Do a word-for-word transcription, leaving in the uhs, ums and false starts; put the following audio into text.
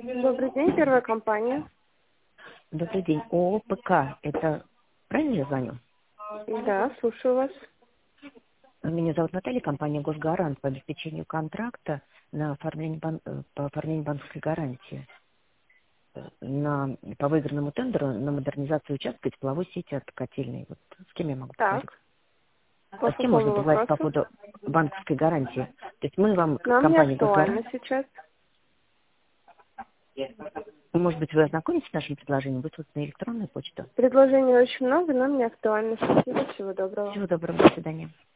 Добрый день, первая компания. Добрый день. ООО ПК. Это правильно я звоню? Да, слушаю вас. Меня зовут Наталья, компания «Госгарант» по обеспечению контракта на оформление бан- э, по оформлению банковской гарантии э, на, по выигранному тендеру на модернизацию участка и тепловой сети от котельной. Вот с кем я могу поговорить? Так, по А с кем можно какому поговорить по вопросу? поводу банковской гарантии? То есть мы вам, как Нам не компания «Госгарант», актуально сейчас. может быть, вы ознакомитесь с нашим предложением, выслать на электронную почту? Предложений очень много, нам не актуально. Спасибо, всего доброго. Всего доброго, до свидания.